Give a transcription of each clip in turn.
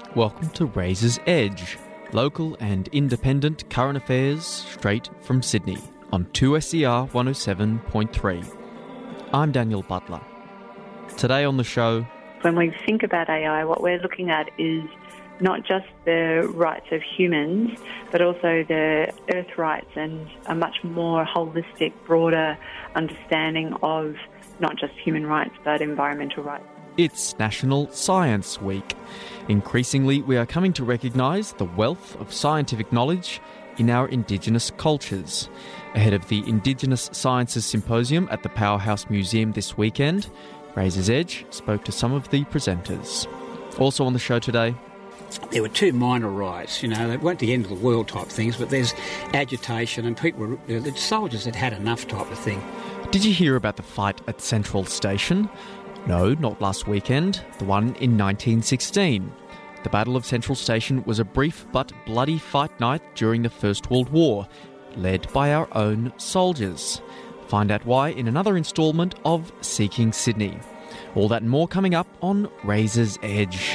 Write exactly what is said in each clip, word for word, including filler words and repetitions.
Welcome to Razor's Edge, local and independent current affairs straight from Sydney on two S E R one oh seven point three. I'm Daniel Butler. Today on the show... When we think about A I, what we're looking at is not just the rights of humans, but also the earth rights and a much more holistic, broader understanding of not just human rights, but environmental rights. It's National Science Week. Increasingly, we are coming to recognise the wealth of scientific knowledge in our Indigenous cultures. Ahead of the Indigenous Sciences Symposium at the Powerhouse Museum this weekend, Razor's Edge spoke to some of the presenters. Also on the show today... There were two minor riots, you know, they weren't the end of the world type things, but there's agitation and people, were, the soldiers had had enough type of thing. Did you hear about the fight at Central Station? No, not last weekend, the one in nineteen sixteen. The Battle of Central Station was a brief but bloody fight night during the First World War, led by our own soldiers. Find out why in another instalment of Seeking Sydney. All that and more coming up on Razor's Edge.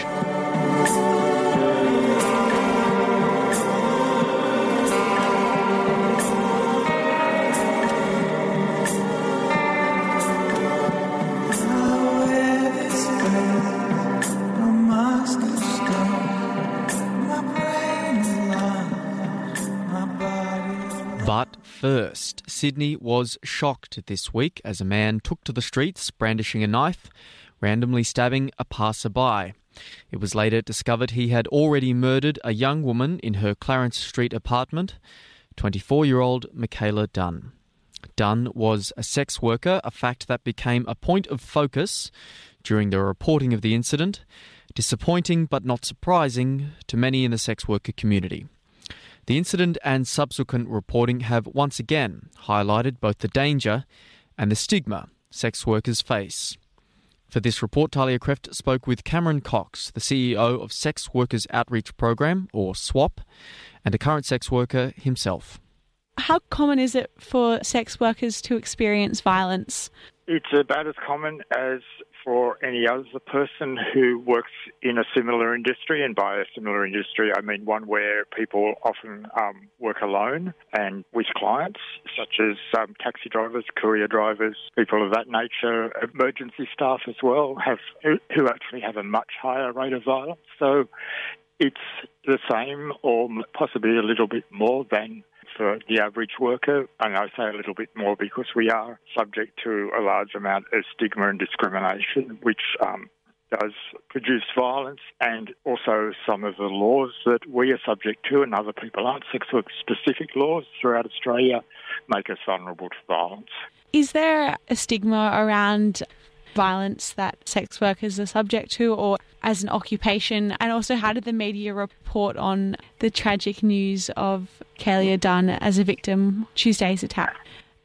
But first, Sydney was shocked this week as a man took to the streets brandishing a knife, randomly stabbing a passerby. It was later discovered he had already murdered a young woman in her Clarence Street apartment, twenty-four-year-old Michaela Dunn. Dunn was a sex worker, a fact that became a point of focus during the reporting of the incident, disappointing but not surprising to many in the sex worker community. The incident and subsequent reporting have once again highlighted both the danger and the stigma sex workers face. For this report, Talia Kreft spoke with Cameron Cox, the C E O of Sex Workers Outreach Program, or SWAP, and a current sex worker himself. How common is it for sex workers to experience violence? It's about as common as for any other person who works in a similar industry, and by a similar industry I mean one where people often um, work alone and with clients, such as um, taxi drivers, courier drivers, people of that nature, emergency staff as well, have who actually have a much higher rate of violence. So it's the same or possibly a little bit more than for the average worker, and I say a little bit more because we are subject to a large amount of stigma and discrimination, which um, does produce violence, and also some of the laws that we are subject to and other people aren't. Sex work specific laws throughout Australia make us vulnerable to violence. Is there a stigma around violence that sex workers are subject to, or as an occupation? And also, how did the media report on the tragic news of Michaela Dunn as a victim Tuesday's attack?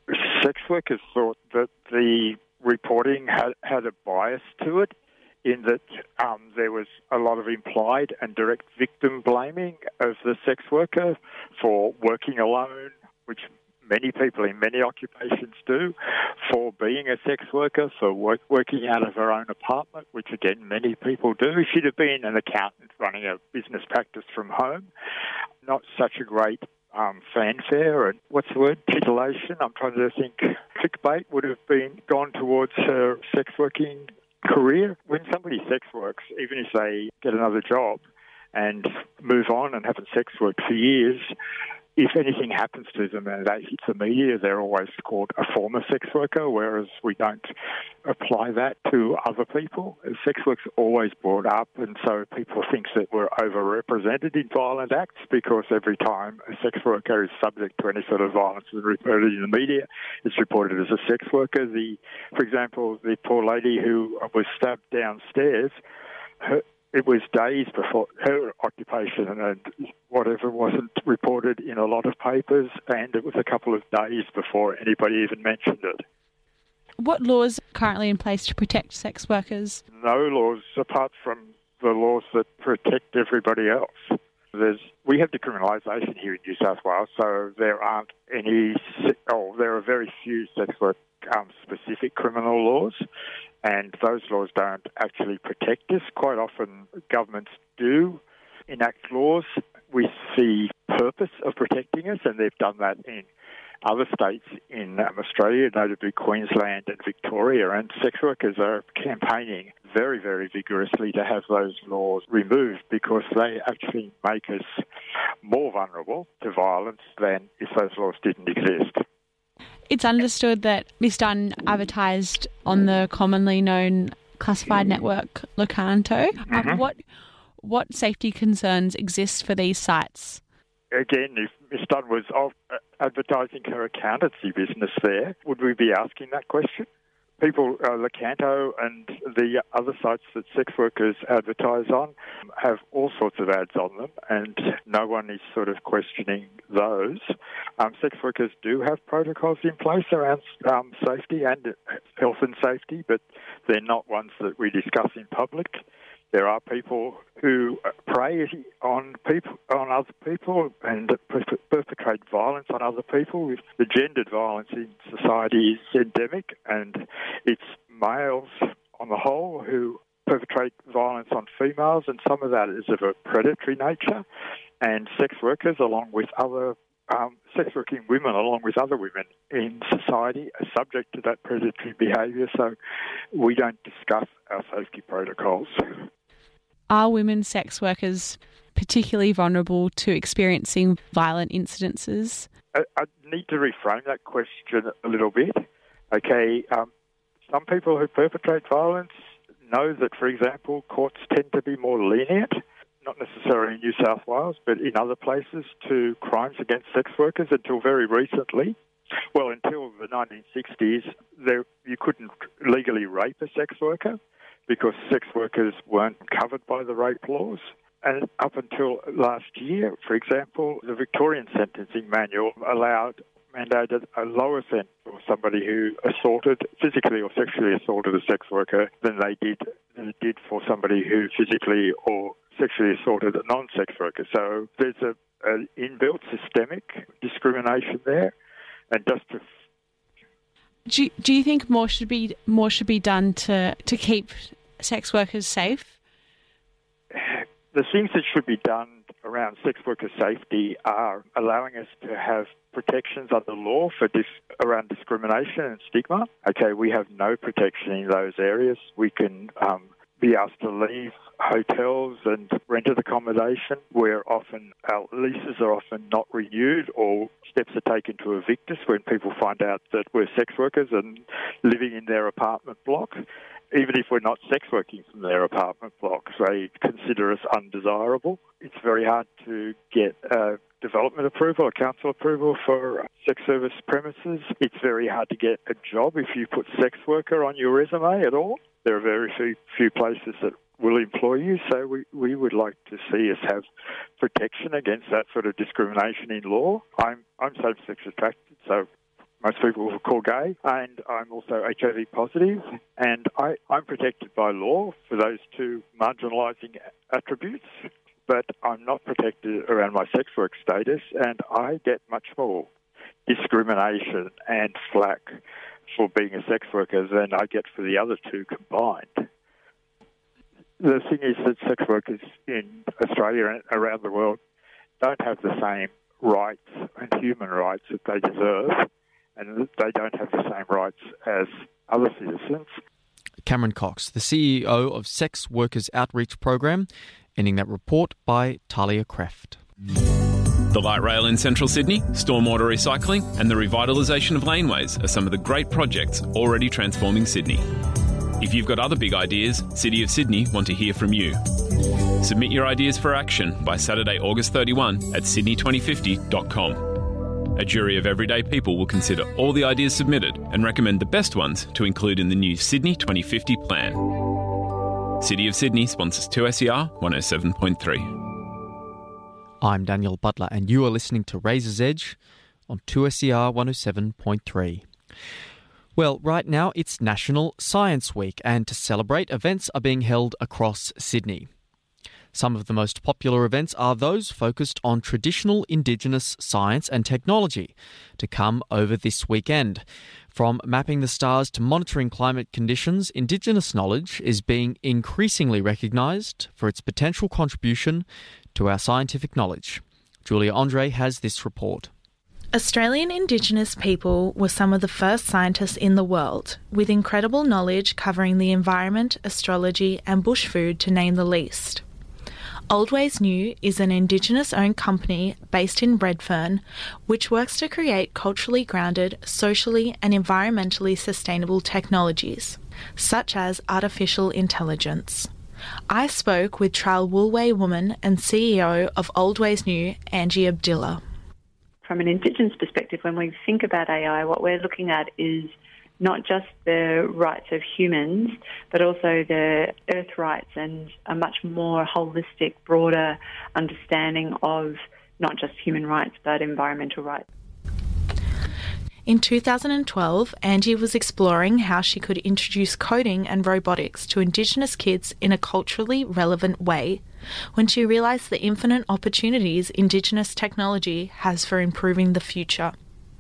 Sex workers thought that the reporting had, had a bias to it, in that um, there was a lot of implied and direct victim blaming of the sex worker for working alone, which many people in many occupations do, for being a sex worker, for work, working out of her own apartment, which again many people do. She'd have been an accountant running a business practice from home. Not such a great um, fanfare and, what's the word, titillation. I'm trying to think. Clickbait would have been gone towards her sex working career. When somebody sex works, even if they get another job and move on and haven't sex worked for years, if anything happens to them and they hit the media, they're always called a former sex worker, whereas we don't apply that to other people. Sex work's always brought up, and so people think that we're overrepresented in violent acts because every time a sex worker is subject to any sort of violence and reported in the media, it's reported as a sex worker. The, for example, the poor lady who was stabbed downstairs, her, it was days before her occupation and whatever wasn't reported in a lot of papers, and it was a couple of days before anybody even mentioned it. What laws are currently in place to protect sex workers? No laws apart from the laws that protect everybody else. There's, we have decriminalisation here in New South Wales, so there aren't any, oh, there are very few sex work um, specific criminal laws, and those laws don't actually protect us. Quite often governments do enact laws with the purpose of protecting us, and they've done that in other states in um, Australia, notably Queensland and Victoria, and sex workers are campaigning very, very vigorously to have those laws removed because they actually make us more vulnerable to violence than if those laws didn't exist. It's understood that Miss Dunn advertised on the commonly known classified network Locanto. Mm-hmm. Um, what what safety concerns exist for these sites? Again, if Miss Dunn was of, uh, advertising her accountancy business there, would we be asking that question? People, uh, Locanto and the other sites that sex workers advertise on have all sorts of ads on them, and no one is sort of questioning those. Um, sex workers do have protocols in place around um, safety and health and safety, but they're not ones that we discuss in public. There are people who prey on people, on other people, and perpetrate violence on other people. The gendered violence in society is endemic, and it's males on the whole who perpetrate violence on females, and some of that is of a predatory nature. And sex workers, along with other um, sex working women, along with other women in society, are subject to that predatory behaviour. So we don't discuss our safety protocols. Are women sex workers particularly vulnerable to experiencing violent incidences? I, I need to reframe that question a little bit. Okay, um, some people who perpetrate violence know that, for example, courts tend to be more lenient, not necessarily in New South Wales, but in other places, to crimes against sex workers until very recently. Well, until the nineteen sixties, there, you couldn't legally rape a sex worker because sex workers weren't covered by the rape laws. And up until last year, for example, the Victorian Sentencing Manual allowed, mandated a lower sentence for somebody who assaulted, physically or sexually assaulted a sex worker than they did, than it did for somebody who physically or sexually assaulted a non-sex worker. So there's a, an inbuilt systemic discrimination there. And just to Do you, do you think more should be more should be done to, to keep sex workers safe? The things that should be done around sex worker safety are allowing us to have protections under law for dis- around discrimination and stigma. Okay, we have no protection in those areas. We can um, be asked to leave hotels and rented accommodation where often our leases are often not renewed, or steps are taken to evict us when people find out that we're sex workers and living in their apartment block. Even if we're not sex working from their apartment blocks, they consider us undesirable. It's very hard to get uh, development approval or council approval for sex service premises. It's very hard to get a job if you put sex worker on your resume at all. There are very few, few places that will employ you, so we, we would like to see us have protection against that sort of discrimination in law. I'm I'm same-sex attracted, so most people will call gay, and I'm also H I V positive, and I, I'm protected by law for those two marginalising attributes, but I'm not protected around my sex work status, and I get much more discrimination and flack for being a sex worker than I get for the other two combined. The thing is that sex workers in Australia and around the world don't have the same rights and human rights that they deserve, and they don't have the same rights as other citizens. Cameron Cox, the C E O of Sex Workers Outreach Program, ending that report by Talia Kreft. The light rail in central Sydney, stormwater recycling and the revitalisation of laneways are some of the great projects already transforming Sydney. If you've got other big ideas, City of Sydney want to hear from you. Submit your ideas for action by Saturday, August thirty-first at sydney twenty fifty dot com. A jury of everyday people will consider all the ideas submitted and recommend the best ones to include in the new Sydney twenty fifty plan. City of Sydney sponsors two S E R one oh seven point three. I'm Daniel Butler, and you are listening to Razor's Edge on two S E R one oh seven point three. Well, right now it's National Science Week, and to celebrate, events are being held across Sydney. Some of the most popular events are those focused on traditional Indigenous science and technology to come over this weekend. From mapping the stars to monitoring climate conditions, Indigenous knowledge is being increasingly recognised for its potential contribution to our scientific knowledge. Julia Andre has this report. Australian Indigenous people were some of the first scientists in the world, with incredible knowledge covering the environment, astrology and bush food, to name the least. Old Ways New is an Indigenous-owned company based in Redfern, which works to create culturally grounded, socially and environmentally sustainable technologies, such as artificial intelligence. I spoke with Tral Woolway woman and C E O of Old Ways New, Angie Abdillah. From an Indigenous perspective, when we think about A I, what we're looking at is not just the rights of humans, but also the earth rights and a much more holistic, broader understanding of not just human rights, but environmental rights. In two thousand twelve, Angie was exploring how she could introduce coding and robotics to Indigenous kids in a culturally relevant way, when she realised the infinite opportunities Indigenous technology has for improving the future.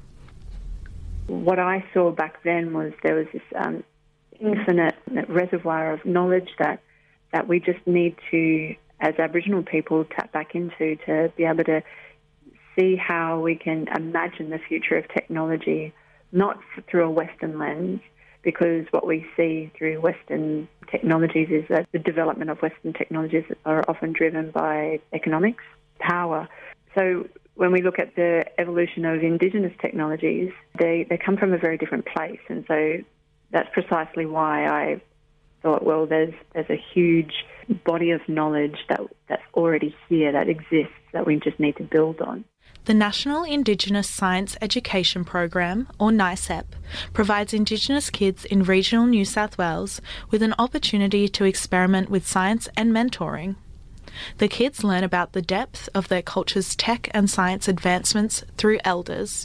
What I saw back then was there was this um, infinite reservoir of knowledge that, that we just need to, as Aboriginal people, tap back into to be able to see how we can imagine the future of technology, not through a Western lens, because what we see through Western technologies is that the development of Western technologies are often driven by economics, power. So when we look at the evolution of Indigenous technologies, they, they come from a very different place. And so that's precisely why I thought, well, there's there's a huge body of knowledge that that's already here, that exists, that we just need to build on. The National Indigenous Science Education Program, or NICEP, provides Indigenous kids in regional New South Wales with an opportunity to experiment with science and mentoring. The kids learn about the depth of their culture's tech and science advancements through elders.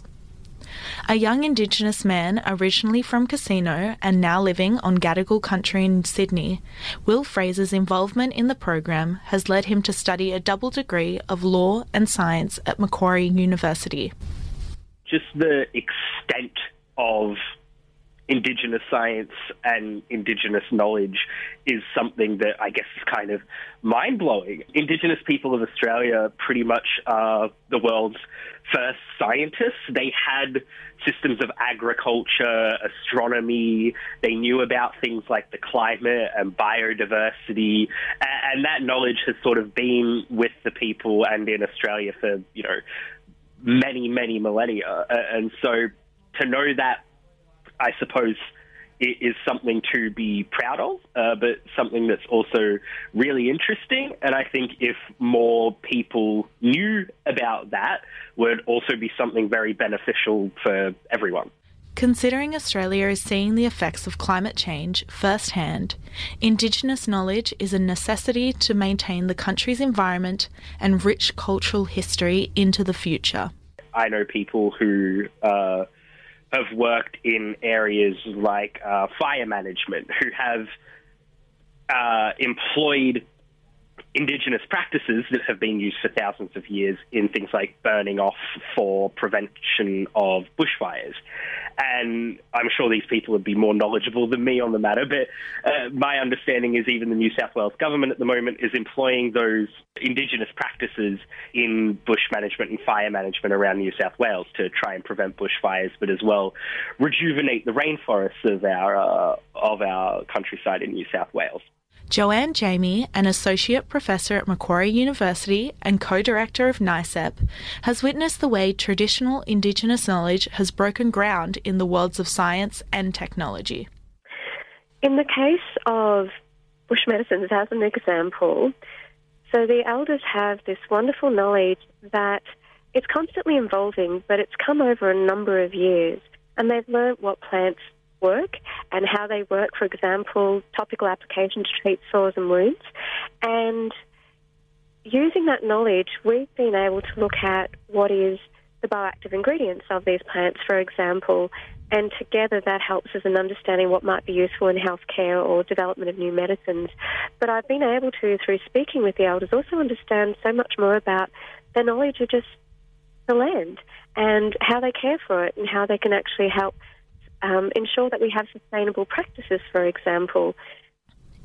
A young Indigenous man originally from Casino and now living on Gadigal country in Sydney, Will Fraser's involvement in the program has led him to study a double degree of law and science at Macquarie University. Just the extent of Indigenous science and Indigenous knowledge is something that I guess is kind of mind-blowing. Indigenous people of Australia pretty much are the world's first scientists. They had systems of agriculture, astronomy. They knew about things like the climate and biodiversity, and that knowledge has sort of been with the people and in Australia for, you know, many, many millennia. And so to know that, I suppose, it is something to be proud of, uh, but something that's also really interesting. And I think if more people knew about that, would also be something very beneficial for everyone. Considering Australia is seeing the effects of climate change firsthand, Indigenous knowledge is a necessity to maintain the country's environment and rich cultural history into the future. I know people who uh, have worked in areas like uh, fire management, who have uh, employed Indigenous practices that have been used for thousands of years in things like burning off for prevention of bushfires. And I'm sure these people would be more knowledgeable than me on the matter, but uh, my understanding is even the New South Wales government at the moment is employing those Indigenous practices in bush management and fire management around New South Wales to try and prevent bushfires, but as well rejuvenate the rainforests of our, uh, of our countryside in New South Wales. Joanne Jamie, an Associate Professor at Macquarie University and Co-Director of NICEP, has witnessed the way traditional Indigenous knowledge has broken ground in the worlds of science and technology. In the case of bush medicines, as an example, so the elders have this wonderful knowledge that it's constantly evolving, but it's come over a number of years, and they've learnt what plants work and how they work, for example, topical application to treat sores and wounds. And using that knowledge, we've been able to look at what is the bioactive ingredients of these plants, for example, and together that helps us in understanding what might be useful in healthcare or development of new medicines. But I've been able to, through speaking with the elders, also understand so much more about the knowledge of just the land and how they care for it and how they can actually help Um, ensure that we have sustainable practices, for example.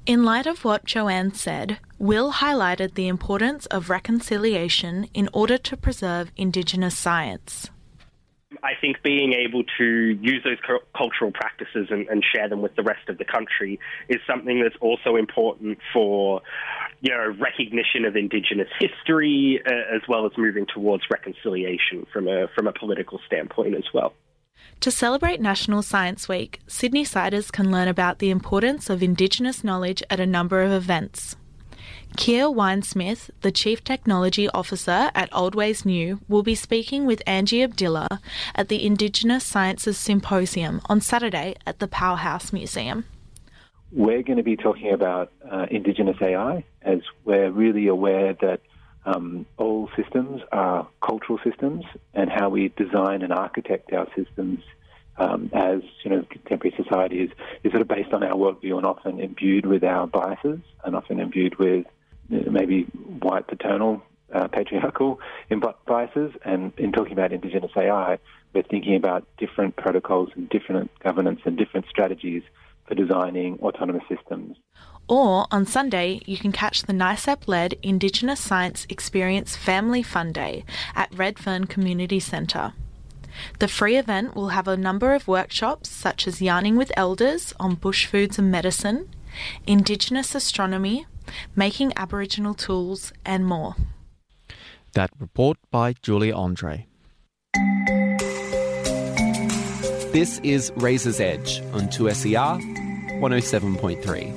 In light of what Joanne said, Will highlighted the importance of reconciliation in order to preserve Indigenous science. I think being able to use those cu- cultural practices and, and share them with the rest of the country is something that's also important for, you know, recognition of Indigenous history, uh, as well as moving towards reconciliation from a from a political standpoint as well. To celebrate National Science Week, Sydney-siders can learn about the importance of Indigenous knowledge at a number of events. Keir Winesmith, the Chief Technology Officer at Old Ways New, will be speaking with Angie Abdillah at the Indigenous Sciences Symposium on Saturday at the Powerhouse Museum. We're going to be talking about uh, Indigenous A I, as we're really aware that um, all systems are cultural systems, and how we design and architect our systems um, as, you know, contemporary society is, is sort of based on our worldview and often imbued with our biases and often imbued with maybe white paternal uh, patriarchal biases. And in talking about Indigenous A I, we're thinking about different protocols and different governance and different strategies for designing autonomous systems. Or on Sunday, you can catch the NICEP-led Indigenous Science Experience Family Fun Day at Redfern Community Centre. The free event will have a number of workshops such as yarning with elders on bush foods and medicine, Indigenous astronomy, making Aboriginal tools, and more. That report by Julia Andre. This is Razor's Edge on two S E R one oh seven point three.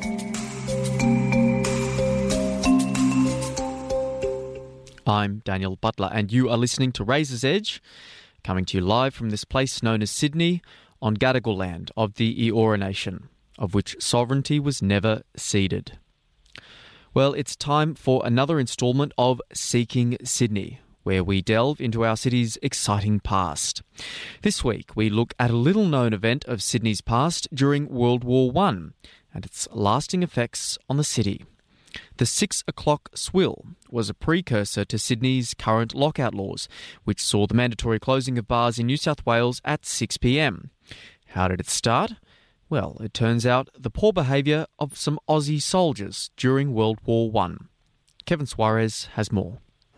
I'm Daniel Butler, and you are listening to Razor's Edge, coming to you live from this place known as Sydney on Gadigal land of the Eora Nation, of which sovereignty was never ceded. Well, it's time for another instalment of Seeking Sydney, where we delve into our city's exciting past. This week, we look at a little-known event of Sydney's past during World War One and its lasting effects on the city. The six o'clock swill was a precursor to Sydney's current lockout laws, which saw the mandatory closing of bars in New South Wales at six p.m. How did it start? Well, it turns out the poor behaviour of some Aussie soldiers during World War One. Kevin Suarez has more.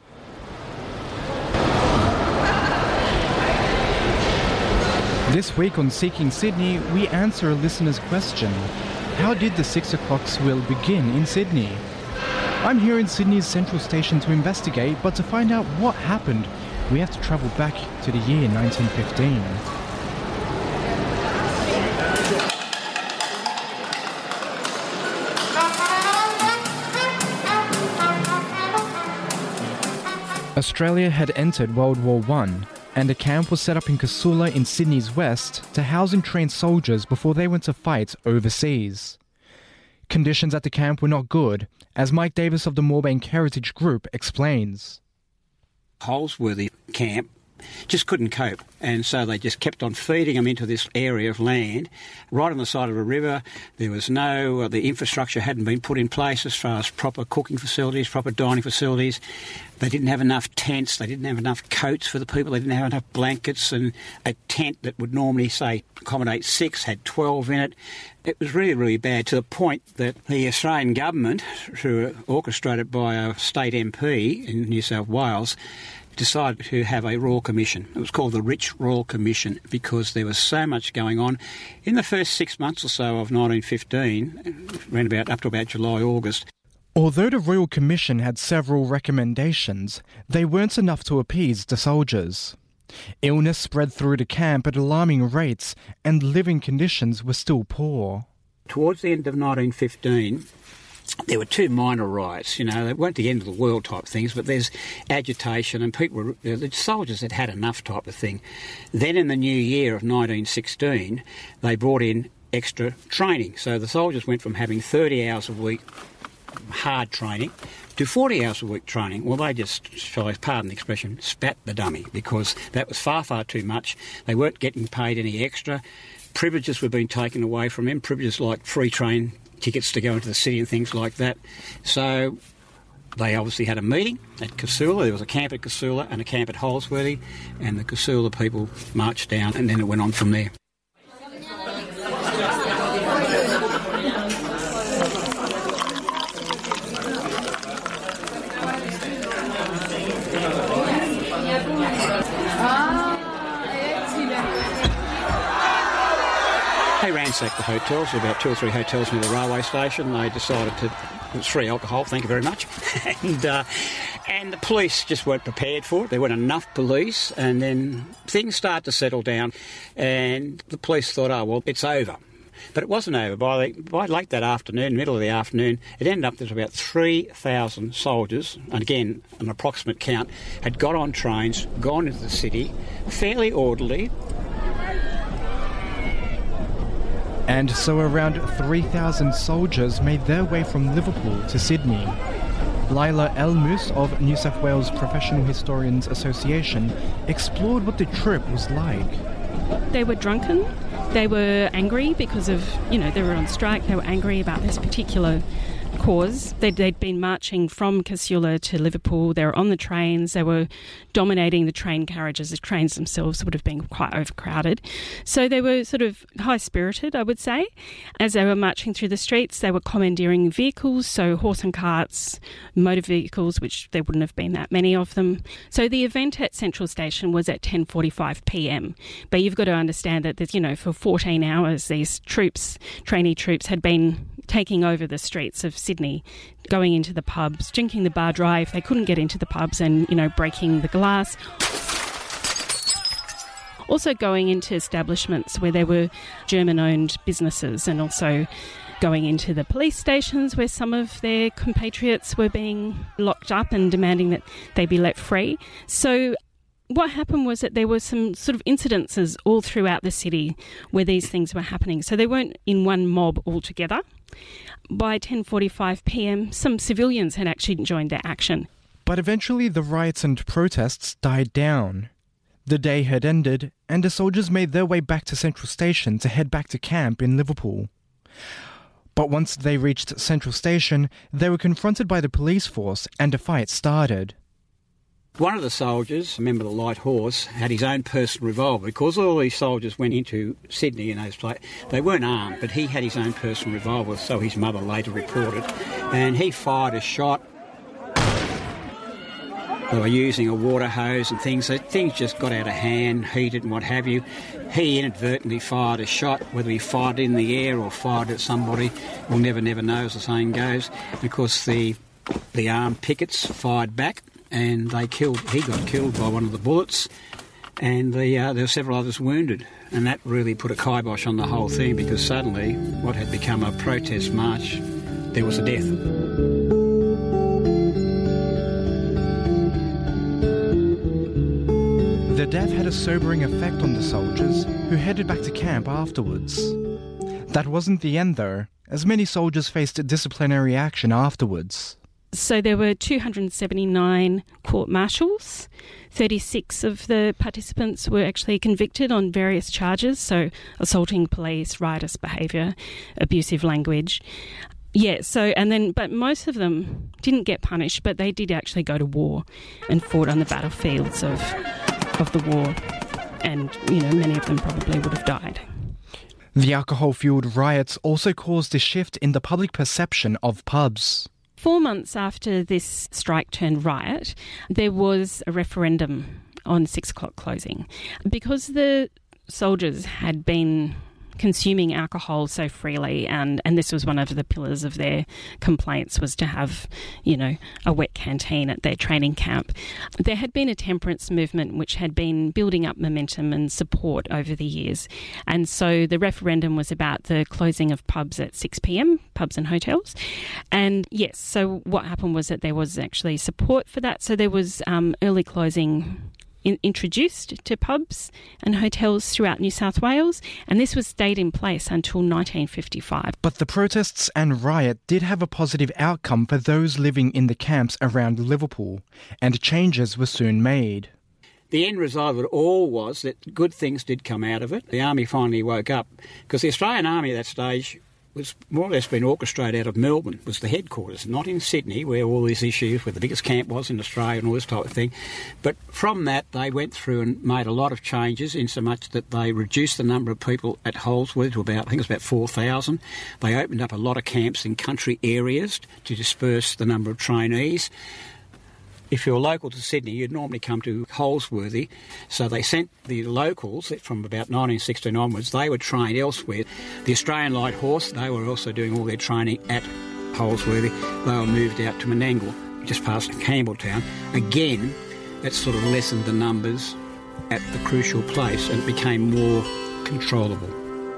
This week on Seeking Sydney, we answer a listener's question. How did the six o'clock swill begin in Sydney? I'm here in Sydney's Central Station to investigate, but to find out what happened, we have to travel back to the year nineteen fifteen. Australia had entered World War One, and a camp was set up in Casula in Sydney's west to house and train soldiers before they went to fight overseas. Conditions at the camp were not good, as Mike Davis of the Moorebank Heritage Group explains. Holsworthy camp just couldn't cope, and so they just kept on feeding them into this area of land right on the side of a river. There was no, uh, the infrastructure hadn't been put in place as far as proper cooking facilities, proper dining facilities. They didn't have enough tents, they didn't have enough coats for the people, they didn't have enough blankets, and a tent that would normally, say, accommodate six had twelve in it. It was really, really bad, to the point that the Australian government, through orchestrated by a state M P in New South Wales, decided to have a Royal Commission. It was called the Rich Royal Commission because there was so much going on. In the first six months or so of nineteen fifteen, around about up to about July, August. Although the Royal Commission had several recommendations, they weren't enough to appease the soldiers. Illness spread through the camp at alarming rates, and living conditions were still poor. Towards the end of nineteen fifteen, there were two minor riots, you know, they weren't the end of the world type things, but there's agitation and people were, the soldiers had had enough type of thing. Then in the new year of nineteen sixteen, they brought in extra training. So the soldiers went from having thirty hours a week hard training to forty hours a week training. Well, they just, shall I pardon the expression, spat the dummy, because that was far, far too much. They weren't getting paid any extra. Privileges were being taken away from them, privileges like free train tickets to go into the city and things like that. So they obviously had a meeting at Casula. There was a camp at Casula and a camp at Holsworthy, and the Casula people marched down, and then it went on from there. ransacked the hotels. There were about two or three hotels near the railway station. They decided to... It was free alcohol, thank you very much. and uh, and the police just weren't prepared for it. There weren't enough police, and then things started to settle down, and the police thought, oh, well, it's over. But it wasn't over. By, the, by late that afternoon, middle of the afternoon, it ended up there was about three thousand soldiers, and again, an approximate count, had got on trains, gone into the city, fairly orderly. And so around three thousand soldiers made their way from Liverpool to Sydney. Lila Elmus of New South Wales Professional Historians Association explored what the trip was like. They were drunken, they were angry because of, you know, they were on strike, they were angry about this particular cause. They'd, they'd been marching from Casula to Liverpool. They were on the trains. They were dominating the train carriages. The trains themselves would have been quite overcrowded. So they were sort of high-spirited, I would say. As they were marching through the streets, they were commandeering vehicles, so horse and carts, motor vehicles, which there wouldn't have been that many of them. So the event at Central Station was at ten forty-five p m. But you've got to understand that, you know, for fourteen hours, these troops, trainee troops, had been taking over the streets of Sydney, going into the pubs, drinking the bar dry if they couldn't get into the pubs, and, you know, breaking the glass. Also going into establishments where there were German-owned businesses, and also going into the police stations where some of their compatriots were being locked up and demanding that they be let free. So what happened was that there were some sort of incidences all throughout the city where these things were happening. So they weren't in one mob altogether. By ten forty-five p m, some civilians had actually joined their action. But eventually the riots and protests died down. The day had ended, and the soldiers made their way back to Central Station to head back to camp in Liverpool. But once they reached Central Station, they were confronted by the police force, and a fight started. One of the soldiers, a member of the Light Horse, had his own personal revolver. Because all these soldiers went into Sydney in those places, they weren't armed, but he had his own personal revolver, so his mother later reported. And he fired a shot. They were using a water hose and things, so things just got out of hand, heated and what have you. He inadvertently fired a shot, whether he fired in the air or fired at somebody, we'll never, never know, as the saying goes. And of course, the, the armed pickets fired back, and they killed. He got killed by one of the bullets, and the, uh, there were several others wounded. And that really put a kibosh on the whole thing, because suddenly what had become a protest march, there was a death. The death had a sobering effect on the soldiers, who headed back to camp afterwards. That wasn't the end, though, as many soldiers faced disciplinary action afterwards. So there were two hundred seventy-nine court-martials. thirty-six of the participants were actually convicted on various charges, so assaulting police, riotous behaviour, abusive language. Yeah, so, and then, but most of them didn't get punished, but they did actually go to war and fought on the battlefields of, of the war. And, you know, many of them probably would have died. The alcohol-fuelled riots also caused a shift in the public perception of pubs. Four months after this strike turned riot, there was a referendum on six o'clock closing. Because the soldiers had been consuming alcohol so freely, and, and this was one of the pillars of their complaints, was to have, you know, a wet canteen at their training camp. There had been a temperance movement which had been building up momentum and support over the years. And so the referendum was about the closing of pubs at six p m, pubs and hotels. And yes, so what happened was that there was actually support for that. So there was um, early closing In, introduced to pubs and hotels throughout New South Wales, and this was stayed in place until nineteen fifty-five. But the protests and riot did have a positive outcome for those living in the camps around Liverpool, and changes were soon made. The end result of it all was that good things did come out of it. The Army finally woke up, because the Australian Army at that stage was more or less been orchestrated out of Melbourne, was the headquarters, not in Sydney, where all these issues, where the biggest camp was in Australia and all this type of thing. But from that, they went through and made a lot of changes, in so much that they reduced the number of people at Holsworth to about, I think it was about four thousand. They opened up a lot of camps in country areas to disperse the number of trainees. If you're local to Sydney, you'd normally come to Holsworthy. So they sent the locals from about nineteen sixteen onwards. They were trained elsewhere. The Australian Light Horse, they were also doing all their training at Holsworthy. They were moved out to Menangle, just past Campbelltown. Again, that sort of lessened the numbers at the crucial place and it became more controllable.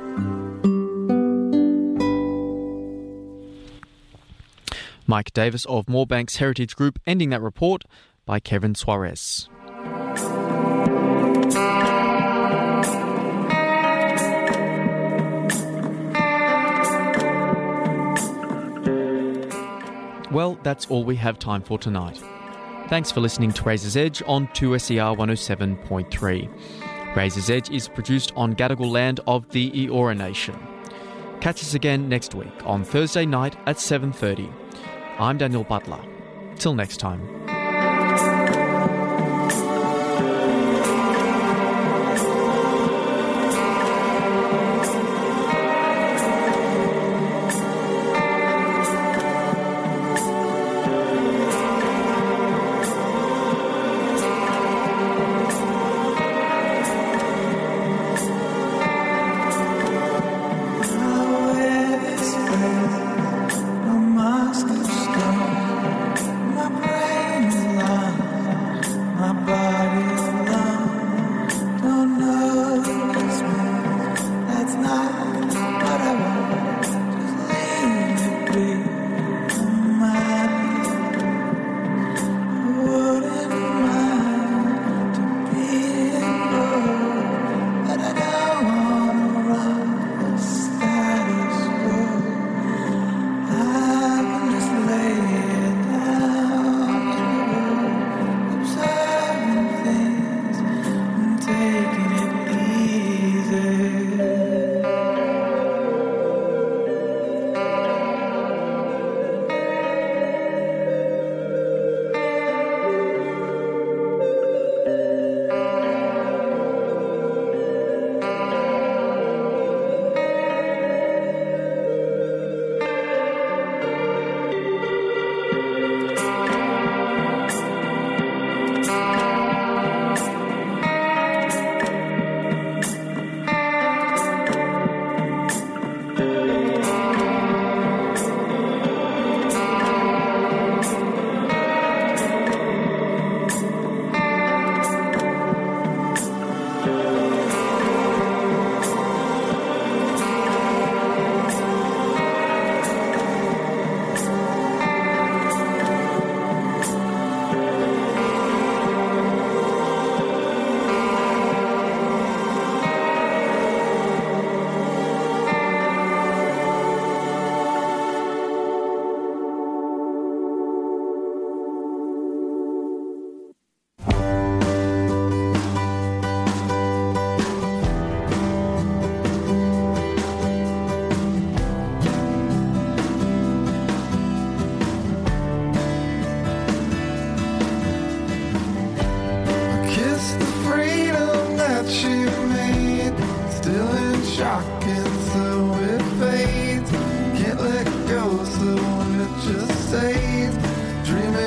Mike Davis of Moorebanks Heritage Group ending that report by Kevin Suarez. Well, that's all we have time for tonight. Thanks for listening to Razor's Edge on two S E R one oh seven point three. Razor's Edge is produced on Gadigal land of the Eora Nation. Catch us again next week on Thursday night at seven thirty. I'm Daniel Butler. Till next time. Dreaming